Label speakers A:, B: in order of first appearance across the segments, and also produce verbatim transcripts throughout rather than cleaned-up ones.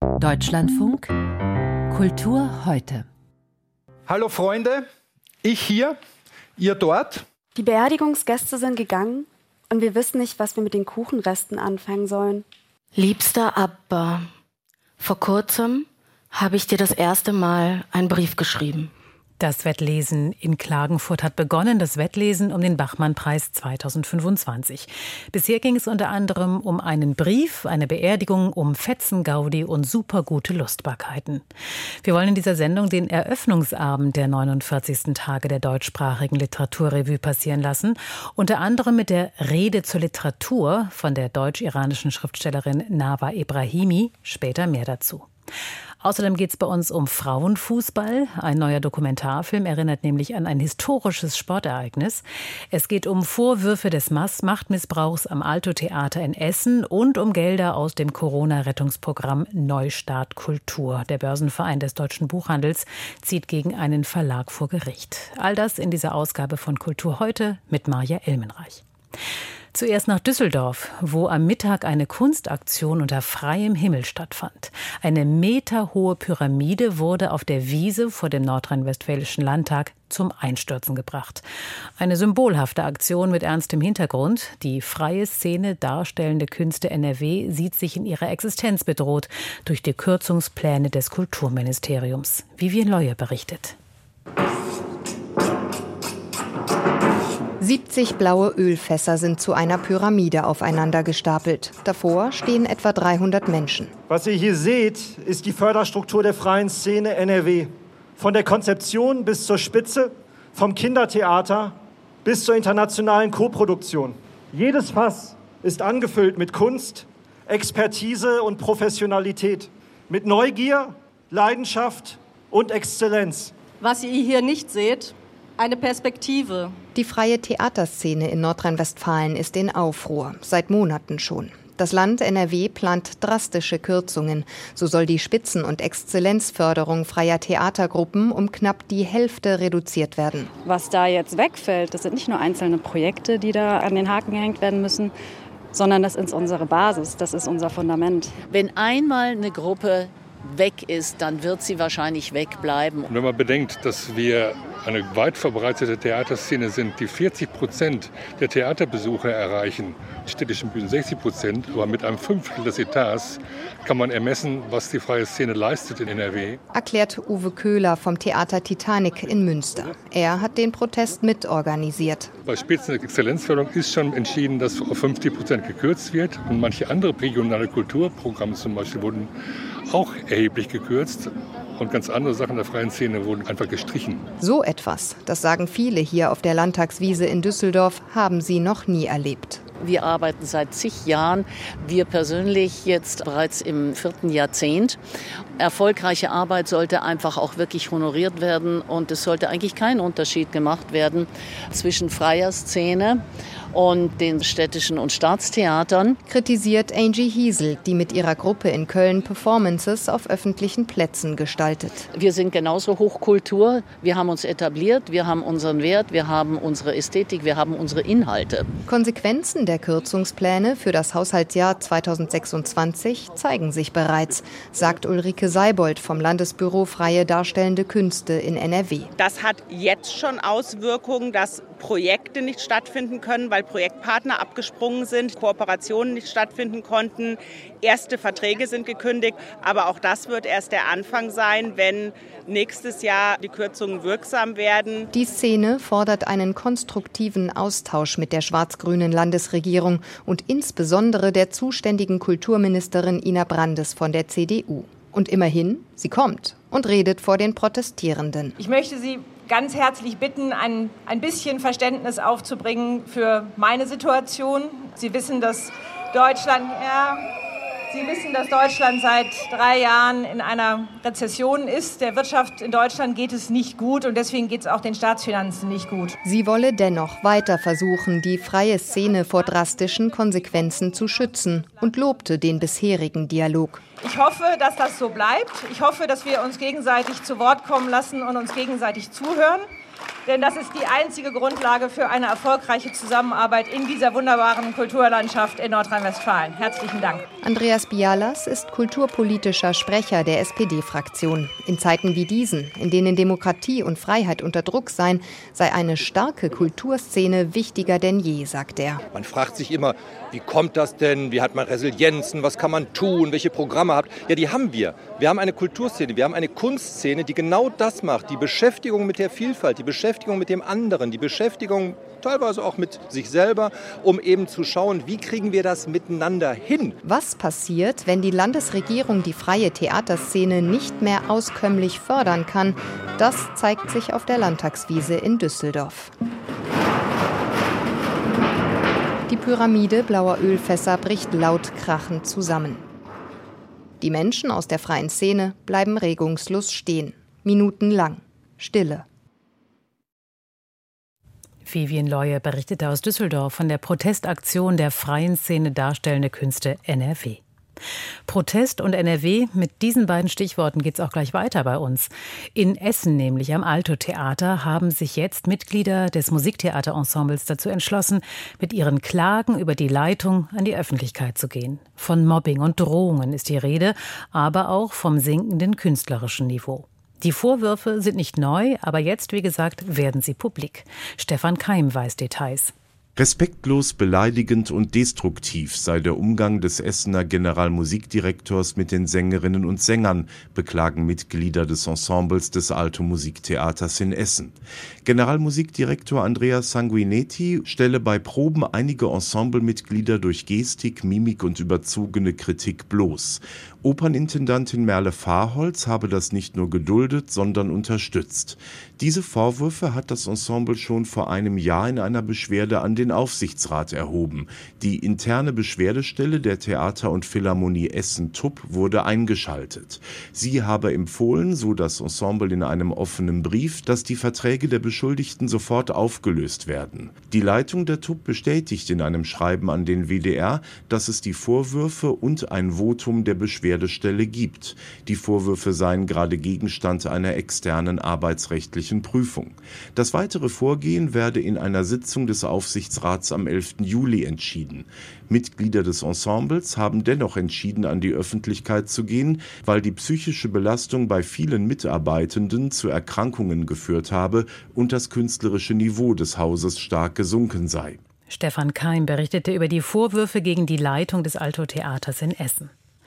A: Deutschlandfunk Kultur heute.
B: Hallo Freunde, ich hier, ihr dort.
C: Die Beerdigungsgäste sind gegangen und wir wissen nicht, was wir mit den Kuchenresten anfangen sollen.
D: Liebster Abba, vor kurzem habe ich dir das erste Mal einen Brief geschrieben.
E: Das Wettlesen in Klagenfurt hat begonnen, das Wettlesen um den Bachmann-Preis zweitausendfünfundzwanzig. Bisher ging es unter anderem um einen Brief, eine Beerdigung, um Fetzen, Gaudi und supergute Lustbarkeiten. Wir wollen in dieser Sendung den Eröffnungsabend der neunundvierzigsten Tage der deutschsprachigen Literaturrevue passieren lassen, unter anderem mit der Rede zur Literatur von der deutsch-iranischen Schriftstellerin Nawa Ebrahimi, später mehr dazu. Außerdem geht es bei uns um Frauenfußball. Ein neuer Dokumentarfilm erinnert nämlich an ein historisches Sportereignis. Es geht um Vorwürfe des Machtmissbrauchs am Alto-Theater in Essen und um Gelder aus dem Corona-Rettungsprogramm Neustart Kultur. Der Börsenverein des deutschen Buchhandels zieht gegen einen Verlag vor Gericht. All das in dieser Ausgabe von Kultur heute mit Marja Elmenreich. Zuerst nach Düsseldorf, wo am Mittag eine Kunstaktion unter freiem Himmel stattfand. Eine meterhohe Pyramide wurde auf der Wiese vor dem nordrhein-westfälischen Landtag zum Einstürzen gebracht. Eine symbolhafte Aktion mit ernstem Hintergrund. Die freie Szene darstellende Künste N R W sieht sich in ihrer Existenz bedroht durch die Kürzungspläne des Kulturministeriums. Vivian Leue berichtet.
F: siebzig blaue Ölfässer sind zu einer Pyramide aufeinander gestapelt. Davor stehen etwa dreihundert Menschen.
G: Was ihr hier seht, ist die Förderstruktur der freien Szene N R W. Von der Konzeption bis zur Spitze, vom Kindertheater bis zur internationalen Koproduktion. Jedes Fass ist angefüllt mit Kunst, Expertise und Professionalität. Mit Neugier, Leidenschaft und Exzellenz.
H: Was ihr hier nicht seht, eine Perspektive.
F: Die freie Theaterszene in Nordrhein-Westfalen ist in Aufruhr, seit Monaten schon. Das Land N R W plant drastische Kürzungen. So soll die Spitzen- und Exzellenzförderung freier Theatergruppen um knapp die Hälfte reduziert werden.
I: Was da jetzt wegfällt, das sind nicht nur einzelne Projekte, die da an den Haken gehängt werden müssen, sondern das ist unsere Basis, das ist unser Fundament.
J: Wenn einmal eine Gruppe weg ist, dann wird sie wahrscheinlich wegbleiben.
K: Wenn man bedenkt, dass wir eine weit verbreitete Theaterszene sind, die vierzig Prozent der Theaterbesucher erreichen, die städtischen Bühnen sechzig Prozent, aber mit einem Fünftel des Etats kann man ermessen, was die freie Szene leistet in N R W.
F: Erklärt Uwe Köhler vom Theater Titanic in Münster. Er hat den Protest mitorganisiert.
K: Bei Spitzen- und Exzellenzförderung ist schon entschieden, dass auf fünfzig Prozent gekürzt wird. Und manche andere regionale Kulturprogramme zum Beispiel wurden auch erheblich gekürzt. Und ganz andere Sachen der freien Szene wurden einfach gestrichen.
F: So etwas, das sagen viele hier auf der Landtagswiese in Düsseldorf, haben sie noch nie erlebt.
J: Wir arbeiten seit zig Jahren, wir persönlich jetzt bereits im vierten Jahrzehnt. Erfolgreiche Arbeit sollte einfach auch wirklich honoriert werden und es sollte eigentlich kein Unterschied gemacht werden zwischen freier Szene und den städtischen und Staatstheatern.
F: Kritisiert Angie Hiesel, die mit ihrer Gruppe in Köln Performances auf öffentlichen Plätzen gestaltet.
J: Wir sind genauso Hochkultur, wir haben uns etabliert, wir haben unseren Wert, wir haben unsere Ästhetik, wir haben unsere Inhalte.
F: Konsequenzen der Kürzungspläne für das Haushaltsjahr zweitausendsechsundzwanzig zeigen sich bereits, sagt Ulrike Seibold vom Landesbüro Freie Darstellende Künste in N R W.
L: Das hat jetzt schon Auswirkungen, dass Projekte nicht stattfinden können, weil Projektpartner abgesprungen sind, Kooperationen nicht stattfinden konnten, erste Verträge sind gekündigt. Aber auch das wird erst der Anfang sein, wenn nächstes Jahr die Kürzungen wirksam werden.
F: Die Szene fordert einen konstruktiven Austausch mit der schwarz-grünen Landesregierung und insbesondere der zuständigen Kulturministerin Ina Brandes von der C D U. Und immerhin, sie kommt und redet vor den Protestierenden.
M: Ich möchte Sie ganz herzlich bitten, ein, ein bisschen Verständnis aufzubringen für meine Situation. Sie wissen, dass Deutschland, ja, Sie wissen, dass Deutschland seit drei Jahren in einer Rezession ist. Der Wirtschaft in Deutschland geht es nicht gut und deswegen geht es auch den Staatsfinanzen nicht gut.
F: Sie wolle dennoch weiter versuchen, die freie Szene vor drastischen Konsequenzen zu schützen und lobte den bisherigen Dialog.
M: Ich hoffe, dass das so bleibt. Ich hoffe, dass wir uns gegenseitig zu Wort kommen lassen und uns gegenseitig zuhören. Denn das ist die einzige Grundlage für eine erfolgreiche Zusammenarbeit in dieser wunderbaren Kulturlandschaft in Nordrhein-Westfalen. Herzlichen Dank.
F: Andreas Bialas ist kulturpolitischer Sprecher der S P D-Fraktion. In Zeiten wie diesen, in denen Demokratie und Freiheit unter Druck seien, sei eine starke Kulturszene wichtiger denn je, sagt er.
N: Man fragt sich immer, wie kommt das denn? Wie hat man Resilienzen? Was kann man tun? Welche Programme habt? Ja, die haben wir. Wir haben eine Kulturszene, wir haben eine Kunstszene, die genau das macht. Die Beschäftigung mit der Vielfalt, die Beschäftigung mit dem anderen, die Beschäftigung teilweise auch mit sich selber, um eben zu schauen, wie kriegen wir das miteinander hin.
F: Was passiert, wenn die Landesregierung die freie Theaterszene nicht mehr auskömmlich fördern kann? Das zeigt sich auf der Landtagswiese in Düsseldorf. Die Pyramide blauer Ölfässer bricht laut krachend zusammen. Die Menschen aus der freien Szene bleiben regungslos stehen. Minutenlang. Stille.
E: Vivien Leue berichtete aus Düsseldorf von der Protestaktion der freien Szene Darstellende Künste N R W. Protest und N R W, mit diesen beiden Stichworten geht es auch gleich weiter bei uns. In Essen, nämlich am Alto-Theater, haben sich jetzt Mitglieder des Musiktheaterensembles dazu entschlossen, mit ihren Klagen über die Leitung an die Öffentlichkeit zu gehen. Von Mobbing und Drohungen ist die Rede, aber auch vom sinkenden künstlerischen Niveau. Die Vorwürfe sind nicht neu, aber jetzt, wie gesagt, werden sie publik. Stefan Keim weiß Details.
O: Respektlos, beleidigend und destruktiv sei der Umgang des Essener Generalmusikdirektors mit den Sängerinnen und Sängern, beklagen Mitglieder des Ensembles des Alto Musiktheaters in Essen. Generalmusikdirektor Andrea Sanguinetti stelle bei Proben einige Ensemblemitglieder durch Gestik, Mimik und überzogene Kritik bloß. Opernintendantin Merle Fahrholz habe das nicht nur geduldet, sondern unterstützt. Diese Vorwürfe hat das Ensemble schon vor einem Jahr in einer Beschwerde an den Aufsichtsrat erhoben. Die interne Beschwerdestelle der Theater- und Philharmonie Essen-Tupp wurde eingeschaltet. Sie habe empfohlen, so das Ensemble in einem offenen Brief, dass die Verträge der Beschuldigten sofort aufgelöst werden. Die Leitung der Tupp bestätigt in einem Schreiben an den W D R, dass es die Vorwürfe und ein Votum der Beschwerdestelle gibt. Die Vorwürfe seien gerade Gegenstand einer externen arbeitsrechtlichen Prüfung. Das weitere Vorgehen werde in einer Sitzung des Aufsichtsrats am elften Juli entschieden. Mitglieder des Ensembles haben dennoch entschieden, an die Öffentlichkeit zu gehen, weil die psychische Belastung bei vielen Mitarbeitenden zu Erkrankungen geführt habe und das künstlerische Niveau des Hauses stark gesunken sei.
E: Stefan Keim berichtete über die Vorwürfe gegen die Leitung des Alto-Theaters in Essen.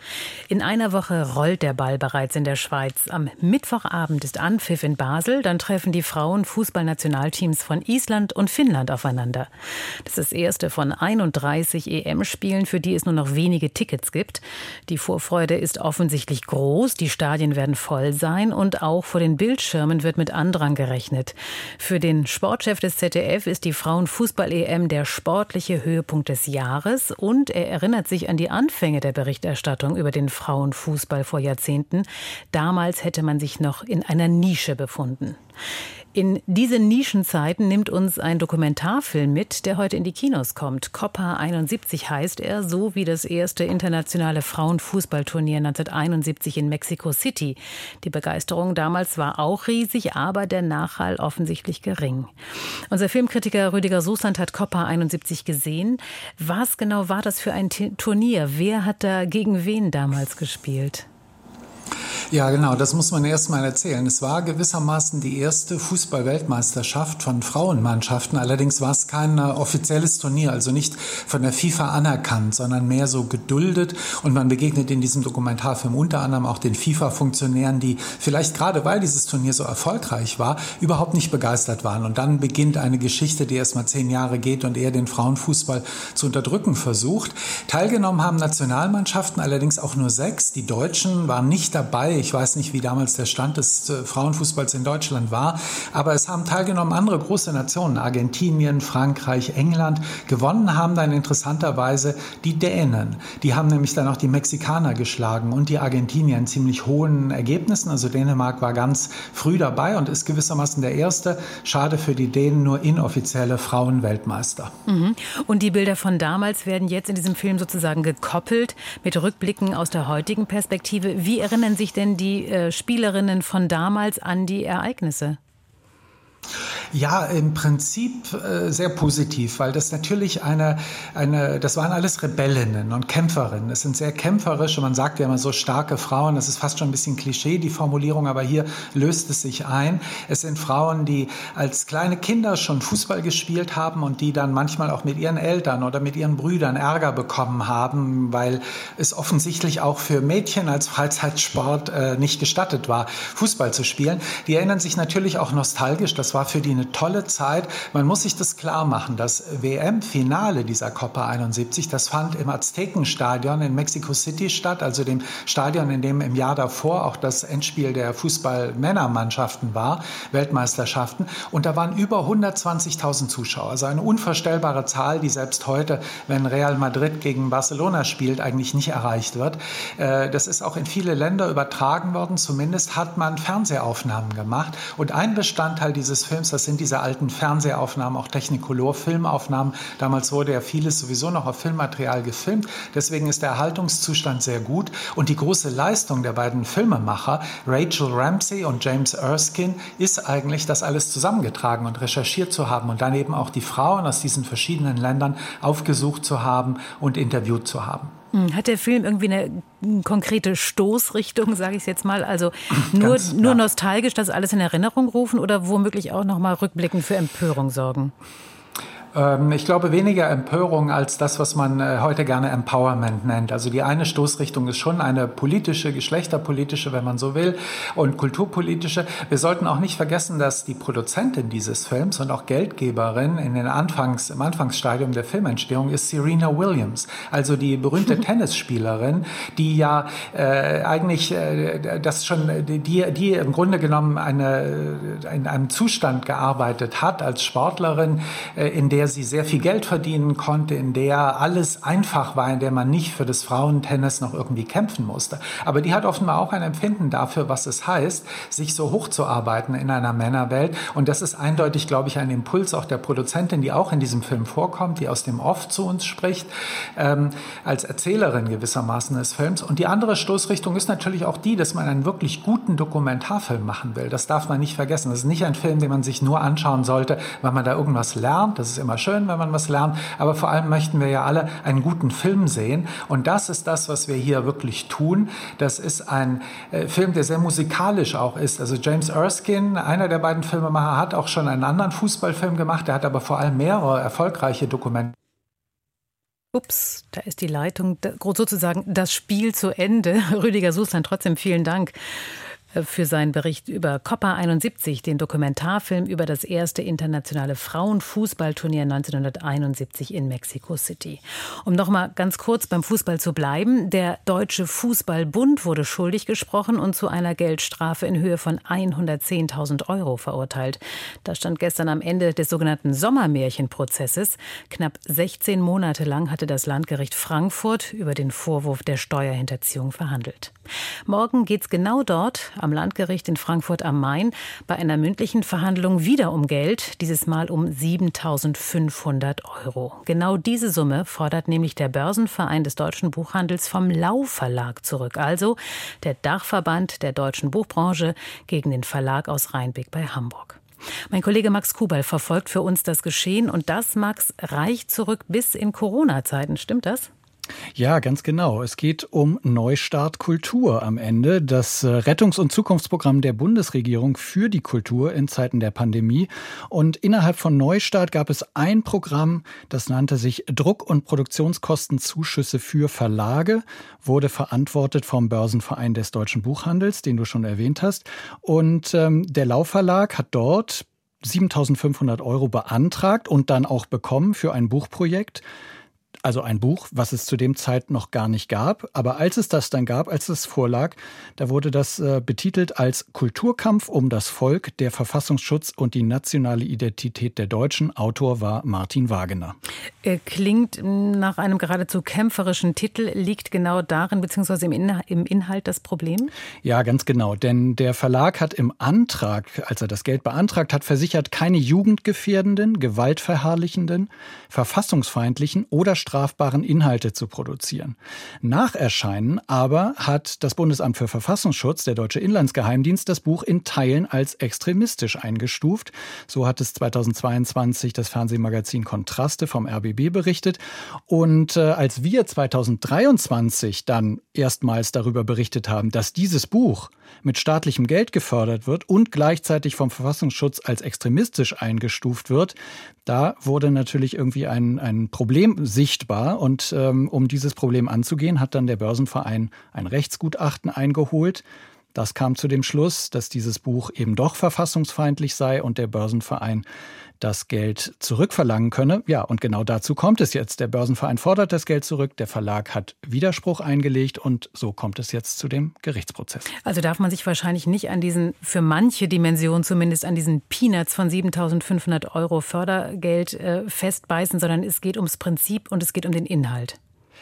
E: In einer Woche rollt der Ball bereits in der Schweiz. Am Mittwochabend ist Anpfiff in Basel. Dann treffen die Frauen-Fußballnationalteams von Island und Finnland aufeinander. Das ist das erste von einunddreißig E M-Spielen, für die es nur noch wenige Tickets gibt. Die Vorfreude ist offensichtlich groß. Die Stadien werden voll sein und auch vor den Bildschirmen wird mit Andrang gerechnet. Für den Sportchef des Z D F ist die Frauen-Fußball-E M der sportliche Höhepunkt des Jahres und er erinnert sich an die Anfänge der Berichterstattung über den Frauenfußball vor Jahrzehnten. Damals hätte man sich noch in einer Nische befunden. In diese Nischenzeiten nimmt uns ein Dokumentarfilm mit, der heute in die Kinos kommt. Copa einundsiebzig heißt er, so wie das erste internationale Frauenfußballturnier neunzehnhunderteinundsiebzig in Mexico City. Die Begeisterung damals war auch riesig, aber der Nachhall offensichtlich gering. Unser Filmkritiker Rüdiger Sussland hat Copa einundsiebzig gesehen. Was genau war das für ein Turnier? Wer hat da gegen wen damals gespielt?
P: Ja, genau, das muss man erst mal erzählen. Es war gewissermaßen die erste Fußball-Weltmeisterschaft von Frauenmannschaften. Allerdings war es kein offizielles Turnier, also nicht von der FIFA anerkannt, sondern mehr so geduldet. Und man begegnet in diesem Dokumentarfilm unter anderem auch den FIFA-Funktionären, die vielleicht gerade, weil dieses Turnier so erfolgreich war, überhaupt nicht begeistert waren. Und dann beginnt eine Geschichte, die erst mal zehn Jahre geht und eher den Frauenfußball zu unterdrücken versucht. Teilgenommen haben Nationalmannschaften, allerdings auch nur sechs. Die Deutschen waren nicht dabei. Ich weiß nicht, wie damals der Stand des äh, Frauenfußballs in Deutschland war, aber es haben teilgenommen andere große Nationen, Argentinien, Frankreich, England. Gewonnen haben dann interessanterweise die Dänen. Die haben nämlich dann auch die Mexikaner geschlagen und die Argentinier in ziemlich hohen Ergebnissen. Also Dänemark war ganz früh dabei und ist gewissermaßen der erste, schade für die Dänen, nur inoffizielle Frauenweltmeister.
E: Mhm. Und die Bilder von damals werden jetzt in diesem Film sozusagen gekoppelt mit Rückblicken aus der heutigen Perspektive. Wie erinnern sich denn die äh, Spielerinnen von damals an die Ereignisse?
P: Ja, im Prinzip äh, sehr positiv, weil das natürlich eine, eine, das waren alles Rebellinnen und Kämpferinnen. Es sind sehr kämpferische, man sagt ja immer so starke Frauen, das ist fast schon ein bisschen Klischee, die Formulierung, aber hier löst es sich ein. Es sind Frauen, die als kleine Kinder schon Fußball gespielt haben und die dann manchmal auch mit ihren Eltern oder mit ihren Brüdern Ärger bekommen haben, weil es offensichtlich auch für Mädchen als Freizeitsport äh, nicht gestattet war, Fußball zu spielen. Die erinnern sich natürlich auch nostalgisch, das war für die eine tolle Zeit. Man muss sich das klar machen, das W M-Finale dieser Copa einundsiebzig, das fand im Aztekenstadion in Mexico City statt, also dem Stadion, in dem im Jahr davor auch das Endspiel der Fußball-Männermannschaften war, Weltmeisterschaften. Und da waren über hundertzwanzigtausend Zuschauer, also eine unvorstellbare Zahl, die selbst heute, wenn Real Madrid gegen Barcelona spielt, eigentlich nicht erreicht wird. Das ist auch in viele Länder übertragen worden, zumindest hat man Fernsehaufnahmen gemacht. Und ein Bestandteil dieses Films, das sind diese alten Fernsehaufnahmen, auch Technicolor-Filmaufnahmen. Damals wurde ja vieles sowieso noch auf Filmmaterial gefilmt. Deswegen ist der Erhaltungszustand sehr gut. Und die große Leistung der beiden Filmemacher, Rachel Ramsey und James Erskine, ist eigentlich, das alles zusammengetragen und recherchiert zu haben und dann eben auch die Frauen aus diesen verschiedenen Ländern aufgesucht zu haben und interviewt zu haben.
E: Hat der Film irgendwie eine konkrete Stoßrichtung, sage ich es jetzt mal? Also nur, Ganz, nur ja. nostalgisch das alles in Erinnerung rufen oder womöglich auch noch mal rückblickend für Empörung sorgen?
P: Ich glaube weniger Empörung als das, was man heute gerne Empowerment nennt. Also die eine Stoßrichtung ist schon eine politische, geschlechterpolitische, wenn man so will, und kulturpolitische. Wir sollten auch nicht vergessen, dass die Produzentin dieses Films und auch Geldgeberin in den Anfangs, im Anfangsstadium der Filmentstehung ist Serena Williams, also die berühmte Tennisspielerin, die ja äh, eigentlich äh, das schon, die, die im Grunde genommen eine, in einem Zustand gearbeitet hat als Sportlerin, äh, in der sie sehr viel Geld verdienen konnte, in der alles einfach war, in der man nicht für das Frauentennis noch irgendwie kämpfen musste. Aber die hat offenbar auch ein Empfinden dafür, was es heißt, sich so hochzuarbeiten in einer Männerwelt. Und das ist eindeutig, glaube ich, ein Impuls auch der Produzentin, die auch in diesem Film vorkommt, die aus dem Off zu uns spricht, ähm, als Erzählerin gewissermaßen des Films. Und die andere Stoßrichtung ist natürlich auch die, dass man einen wirklich guten Dokumentarfilm machen will. Das darf man nicht vergessen. Das ist nicht ein Film, den man sich nur anschauen sollte, weil man da irgendwas lernt. Das ist immer schön, wenn man was lernt, aber vor allem möchten wir ja alle einen guten Film sehen und das ist das, was wir hier wirklich tun. Das ist ein äh, Film, der sehr musikalisch auch ist. Also James Erskine, einer der beiden Filmemacher, hat auch schon einen anderen Fußballfilm gemacht, der hat aber vor allem mehrere erfolgreiche Dokumente.
E: Ups, da ist die Leitung, sozusagen das Spiel zu Ende. Rüdiger Sußland, trotzdem vielen Dank für seinen Bericht über Copa einundsiebzig, den Dokumentarfilm über das erste internationale Frauenfußballturnier neunzehnhunderteinundsiebzig in Mexico City. Um noch mal ganz kurz beim Fußball zu bleiben, der Deutsche Fußballbund wurde schuldig gesprochen und zu einer Geldstrafe in Höhe von hundertzehntausend Euro verurteilt. Das stand gestern am Ende des sogenannten Sommermärchenprozesses. Knapp sechzehn Monate lang hatte das Landgericht Frankfurt über den Vorwurf der Steuerhinterziehung verhandelt. Morgen geht's genau dort am Landgericht in Frankfurt am Main bei einer mündlichen Verhandlung wieder um Geld, dieses Mal um siebentausendfünfhundert Euro. Genau diese Summe fordert nämlich der Börsenverein des deutschen Buchhandels vom Lau Verlag zurück, also der Dachverband der deutschen Buchbranche gegen den Verlag aus Rheinbeck bei Hamburg. Mein Kollege Max Kubal verfolgt für uns das Geschehen und das, Max, reicht zurück bis in Corona-Zeiten. Stimmt das?
Q: Ja, ganz genau. Es geht um Neustart Kultur am Ende, das Rettungs- und Zukunftsprogramm der Bundesregierung für die Kultur in Zeiten der Pandemie. Und innerhalb von Neustart gab es ein Programm, das nannte sich Druck- und Produktionskostenzuschüsse für Verlage, wurde verantwortet vom Börsenverein des deutschen Buchhandels, den du schon erwähnt hast. Und ähm, der Lau Verlag hat dort siebentausendfünfhundert Euro beantragt und dann auch bekommen für ein Buchprojekt. Also ein Buch, was es zu dem Zeit noch gar nicht gab. Aber als es das dann gab, als es vorlag, da wurde das äh, betitelt als Kulturkampf um das Volk, der Verfassungsschutz und die nationale Identität der Deutschen. Autor war Martin Wagener.
E: Klingt nach einem geradezu kämpferischen Titel. Liegt genau darin, beziehungsweise im, In- im Inhalt das Problem?
Q: Ja, ganz genau. Denn der Verlag hat im Antrag, als er das Geld beantragt hat, versichert, keine jugendgefährdenden, gewaltverherrlichenden, verfassungsfeindlichen oder strafrechtlichen strafbaren Inhalte zu produzieren. Nach Erscheinen aber hat das Bundesamt für Verfassungsschutz, der Deutsche Inlandsgeheimdienst, das Buch in Teilen als extremistisch eingestuft. So hat es zweitausendzweiundzwanzig das Fernsehmagazin Kontraste vom R B B berichtet. Und äh, als wir zweitausenddreiundzwanzig dann erstmals darüber berichtet haben, dass dieses Buch mit staatlichem Geld gefördert wird und gleichzeitig vom Verfassungsschutz als extremistisch eingestuft wird, da wurde natürlich irgendwie ein, ein Problem sichtbar. Und ähm, um dieses Problem anzugehen, hat dann der Börsenverein ein Rechtsgutachten eingeholt. Das kam zu dem Schluss, dass dieses Buch eben doch verfassungsfeindlich sei und der Börsenverein das Geld zurückverlangen könne. Ja, und genau dazu kommt es jetzt. Der Börsenverein fordert das Geld zurück, der Verlag hat Widerspruch eingelegt und so kommt es jetzt zu dem Gerichtsprozess.
E: Also darf man sich wahrscheinlich nicht an diesen, für manche Dimensionen zumindest, an diesen Peanuts von siebentausendfünfhundert Euro Fördergeld äh, festbeißen, sondern es geht ums Prinzip und es geht um den Inhalt.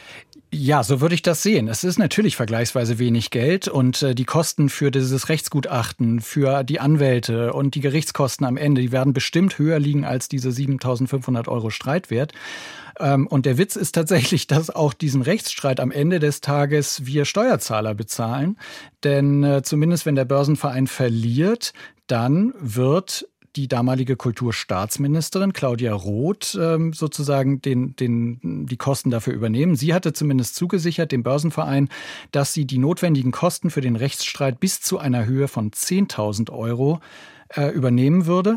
Q: Ja, so würde ich das sehen. Es ist natürlich vergleichsweise wenig Geld und äh, die Kosten für dieses Rechtsgutachten, für die Anwälte und die Gerichtskosten am Ende, die werden bestimmt höher liegen als diese siebentausendfünfhundert Euro Streitwert. Ähm, und der Witz ist tatsächlich, dass auch diesen Rechtsstreit am Ende des Tages wir Steuerzahler bezahlen. Denn äh, zumindest wenn der Börsenverein verliert, dann wird die damalige Kulturstaatsministerin Claudia Roth ähm, sozusagen den, den, die Kosten dafür übernehmen. Sie hatte zumindest zugesichert dem Börsenverein, dass sie die notwendigen Kosten für den Rechtsstreit bis zu einer Höhe von zehntausend Euro äh, übernehmen würde.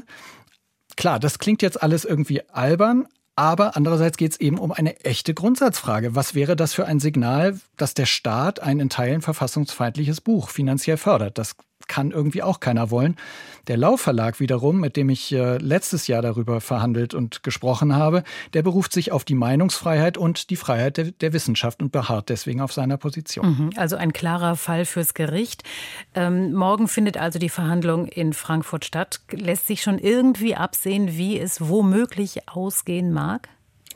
Q: Klar, das klingt jetzt alles irgendwie albern, aber andererseits geht es eben um eine echte Grundsatzfrage. Was wäre das für ein Signal, dass der Staat ein in Teilen verfassungsfeindliches Buch finanziell fördert? Das kann irgendwie auch keiner wollen. Der Lau-Verlag wiederum, mit dem ich äh, letztes Jahr darüber verhandelt und gesprochen habe, der beruft sich auf die Meinungsfreiheit und die Freiheit der, der Wissenschaft und beharrt deswegen auf seiner Position.
E: Mhm, also ein klarer Fall fürs Gericht. Ähm, morgen findet also die Verhandlung in Frankfurt statt. Lässt sich schon irgendwie absehen, wie es womöglich ausgehen mag?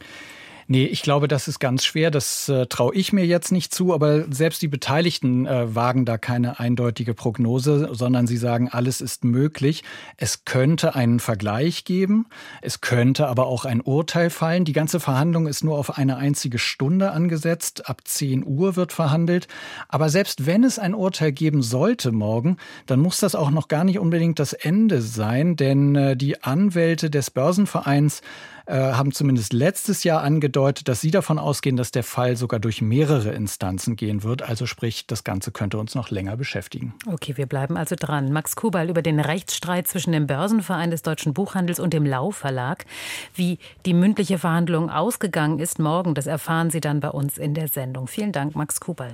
Q: Nee, ich glaube, das ist ganz schwer. Das äh, traue ich mir jetzt nicht zu. Aber selbst die Beteiligten äh, wagen da keine eindeutige Prognose, sondern sie sagen, alles ist möglich. Es könnte einen Vergleich geben. Es könnte aber auch ein Urteil fallen. Die ganze Verhandlung ist nur auf eine einzige Stunde angesetzt. Ab zehn Uhr wird verhandelt. Aber selbst wenn es ein Urteil geben sollte morgen, dann muss das auch noch gar nicht unbedingt das Ende sein. Denn äh, die Anwälte des Börsenvereins haben zumindest letztes Jahr angedeutet, dass sie davon ausgehen, dass der Fall sogar durch mehrere Instanzen gehen wird. Also sprich, das Ganze könnte uns noch länger beschäftigen.
E: Okay, wir bleiben also dran. Max Kubal über den Rechtsstreit zwischen dem Börsenverein des Deutschen Buchhandels und dem Lau-Verlag. Wie die mündliche Verhandlung ausgegangen ist morgen, das erfahren Sie dann bei uns in der Sendung. Vielen Dank, Max Kubal.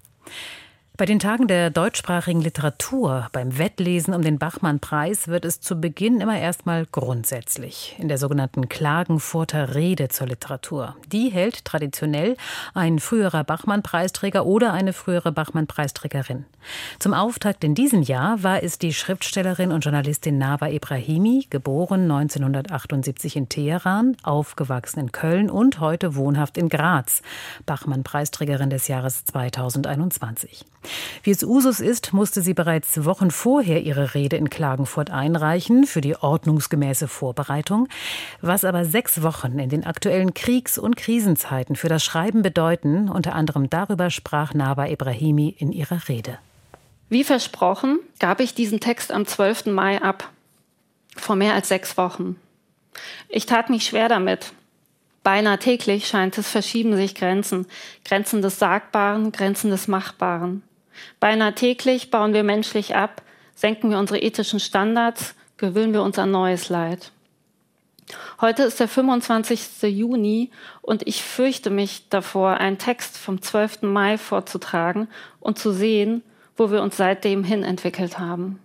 E: Bei den Tagen der deutschsprachigen Literatur, beim Wettlesen um den Bachmann-Preis, wird es zu Beginn immer erstmal grundsätzlich in der sogenannten Klagenfurter Rede zur Literatur. Die hält traditionell ein früherer Bachmann-Preisträger oder eine frühere Bachmann-Preisträgerin. Zum Auftakt in diesem Jahr war es die Schriftstellerin und Journalistin Nawa Ebrahimi, geboren neunzehnhundertachtundsiebzig in Teheran, aufgewachsen in Köln und heute wohnhaft in Graz, Bachmann-Preisträgerin des Jahres zweitausendeinundzwanzig. Wie es Usus ist, musste sie bereits Wochen vorher ihre Rede in Klagenfurt einreichen für die ordnungsgemäße Vorbereitung. Was aber sechs Wochen in den aktuellen Kriegs- und Krisenzeiten für das Schreiben bedeuten, unter anderem darüber sprach Nawa Ebrahimi in ihrer Rede.
R: Wie versprochen, gab ich diesen Text am zwölften Mai ab, vor mehr als sechs Wochen. Ich tat mich schwer damit. Beinahe täglich scheint es, verschieben sich Grenzen, Grenzen des Sagbaren, Grenzen des Machbaren. Beinahe täglich bauen wir menschlich ab, senken wir unsere ethischen Standards, gewöhnen wir uns an neues Leid. Heute ist der fünfundzwanzigste Juni und ich fürchte mich davor, einen Text vom zwölften Mai vorzutragen und zu sehen, wo wir uns seitdem hin entwickelt haben.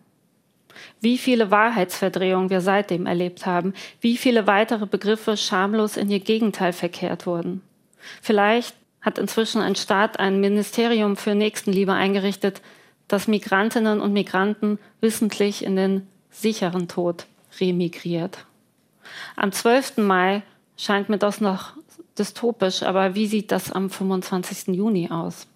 R: Wie viele Wahrheitsverdrehungen wir seitdem erlebt haben, wie viele weitere Begriffe schamlos in ihr Gegenteil verkehrt wurden. Vielleicht hat inzwischen ein Staat ein Ministerium für Nächstenliebe eingerichtet, das Migrantinnen und Migranten wissentlich in den sicheren Tod remigriert. Am zwölften Mai scheint mir das noch dystopisch, aber wie sieht das am fünfundzwanzigsten Juni aus?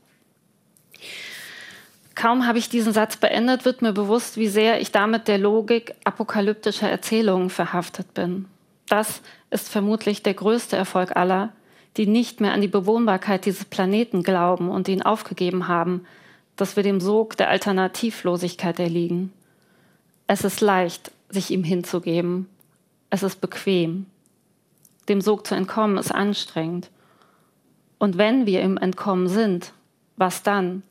R: Kaum habe ich diesen Satz beendet, wird mir bewusst, wie sehr ich damit der Logik apokalyptischer Erzählungen verhaftet bin. Das ist vermutlich der größte Erfolg aller, die nicht mehr an die Bewohnbarkeit dieses Planeten glauben und ihn aufgegeben haben, dass wir dem Sog der Alternativlosigkeit erliegen. Es ist leicht, sich ihm hinzugeben. Es ist bequem. Dem Sog zu entkommen ist anstrengend. Und wenn wir im Entkommen sind, was dann?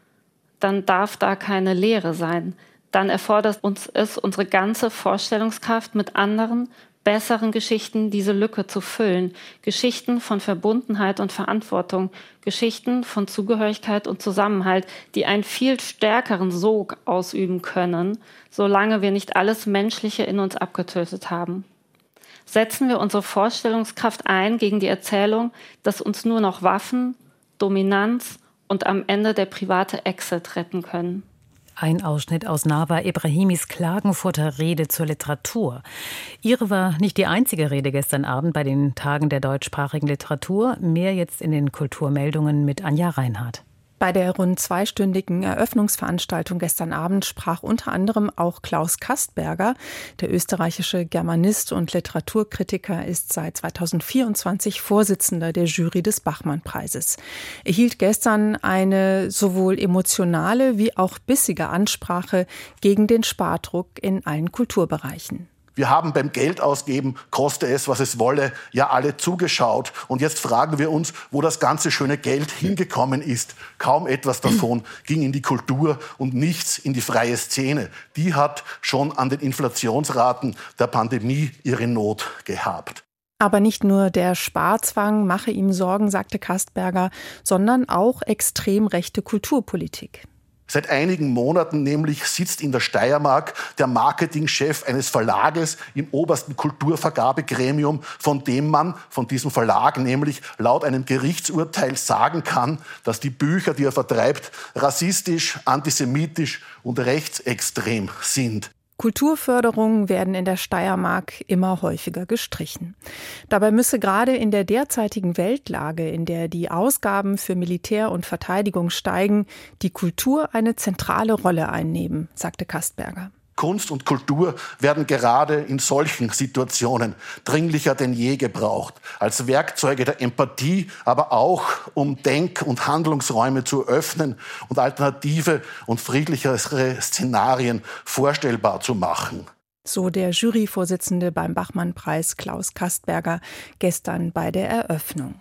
R: Dann darf da keine Leere sein. Dann erfordert uns es, unsere ganze Vorstellungskraft mit anderen, besseren Geschichten diese Lücke zu füllen. Geschichten von Verbundenheit und Verantwortung, Geschichten von Zugehörigkeit und Zusammenhalt, die einen viel stärkeren Sog ausüben können, solange wir nicht alles Menschliche in uns abgetötet haben. Setzen wir unsere Vorstellungskraft ein gegen die Erzählung, dass uns nur noch Waffen, Dominanz und am Ende der private Exit retten können.
E: Ein Ausschnitt aus Nawa Ebrahimis Klagenfurter Rede zur Literatur. Ihre war nicht die einzige Rede gestern Abend bei den Tagen der deutschsprachigen Literatur. Mehr jetzt in den Kulturmeldungen mit Anja Reinhardt.
S: Bei der rund zweistündigen Eröffnungsveranstaltung gestern Abend sprach unter anderem auch Klaus Kastberger. Der österreichische Germanist und Literaturkritiker ist seit zweitausendvierundzwanzig Vorsitzender der Jury des Bachmann-Preises. Er hielt gestern eine sowohl emotionale wie auch bissige Ansprache gegen den Spardruck in allen Kulturbereichen.
T: Wir haben beim Geldausgeben, koste es, was es wolle, ja alle zugeschaut. Und jetzt fragen wir uns, wo das ganze schöne Geld hingekommen ist. Kaum etwas davon ging in die Kultur und nichts in die freie Szene. Die hat schon an den Inflationsraten der Pandemie ihre Not gehabt.
S: Aber nicht nur der Sparzwang mache ihm Sorgen, sagte Kastberger, sondern auch extrem rechte Kulturpolitik.
T: Seit einigen Monaten nämlich sitzt in der Steiermark der Marketingchef eines Verlages im obersten Kulturvergabegremium, von dem man, von diesem Verlag nämlich laut einem Gerichtsurteil sagen kann, dass die Bücher, die er vertreibt, rassistisch, antisemitisch und rechtsextrem sind.
S: Kulturförderungen werden in der Steiermark immer häufiger gestrichen. Dabei müsse gerade in der derzeitigen Weltlage, in der die Ausgaben für Militär und Verteidigung steigen, die Kultur eine zentrale Rolle einnehmen, sagte Kastberger.
T: Kunst und Kultur werden gerade in solchen Situationen dringlicher denn je gebraucht. Als Werkzeuge der Empathie, aber auch um Denk- und Handlungsräume zu öffnen und alternative und friedlichere Szenarien vorstellbar zu machen.
S: So der Juryvorsitzende beim Bachmann-Preis Klaus Kastberger gestern bei der Eröffnung.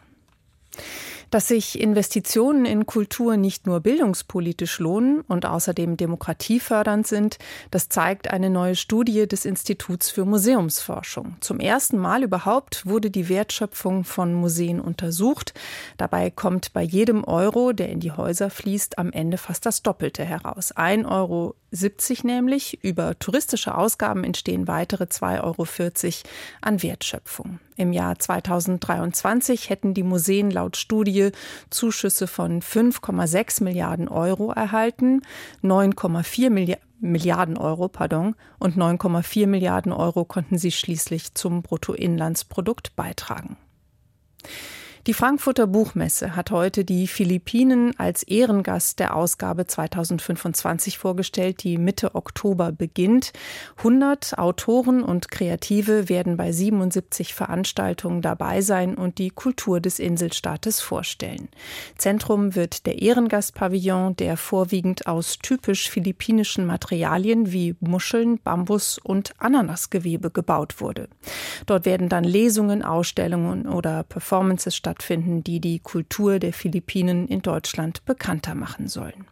S: Dass sich Investitionen in Kultur nicht nur bildungspolitisch lohnen und außerdem demokratiefördernd sind, das zeigt eine neue Studie des Instituts für Museumsforschung. Zum ersten Mal überhaupt wurde die Wertschöpfung von Museen untersucht. Dabei kommt bei jedem Euro, der in die Häuser fließt, am Ende fast das Doppelte heraus. ein Euro siebzig nämlich. Über touristische Ausgaben entstehen weitere zwei Euro vierzig an Wertschöpfung. Im Jahr zweitausenddreiundzwanzig hätten die Museen laut Studie Zuschüsse von fünf Komma sechs Milliarden Euro erhalten, neun Komma vier Milliarden Euro, pardon, und neun Komma vier Milliarden Euro konnten sie schließlich zum Bruttoinlandsprodukt beitragen. Die Frankfurter Buchmesse hat heute die Philippinen als Ehrengast der Ausgabe zweitausendfünfundzwanzig vorgestellt, die Mitte Oktober beginnt. hundert Autoren und Kreative werden bei siebenundsiebzig Veranstaltungen dabei sein und die Kultur des Inselstaates vorstellen. Zentrum wird der Ehrengastpavillon, der vorwiegend aus typisch philippinischen Materialien wie Muscheln, Bambus und Ananasgewebe gebaut wurde. Dort werden dann Lesungen, Ausstellungen oder Performances stattfinden. stattfinden, die die Kultur der Philippinen in Deutschland bekannter machen sollen.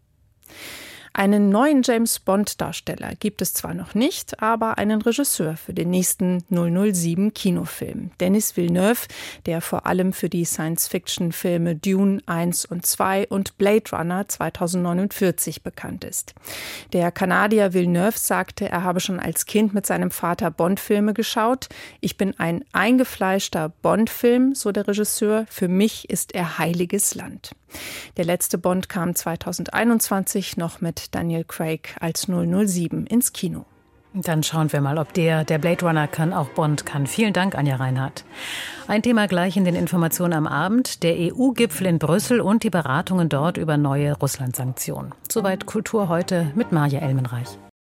S: Einen neuen James-Bond-Darsteller gibt es zwar noch nicht, aber einen Regisseur für den nächsten null null sieben Kinofilm. Denis Villeneuve, der vor allem für die Science-Fiction-Filme Dune eins und zwei und Blade Runner zweitausendneunundvierzig bekannt ist. Der Kanadier Villeneuve sagte, er habe schon als Kind mit seinem Vater Bond-Filme geschaut. Ich bin ein eingefleischter Bond-Film, so der Regisseur. Für mich ist er heiliges Land. Der letzte Bond kam zweitausendeinundzwanzig noch mit Daniel Craig als null null sieben ins Kino.
E: Dann schauen wir mal, ob der, der Blade Runner kann, auch Bond kann. Vielen Dank, Anja Reinhardt. Ein Thema gleich in den Informationen am Abend. Der E U-Gipfel in Brüssel und die Beratungen dort über neue Russland-Sanktionen. Soweit Kultur heute mit Marja Elmenreich.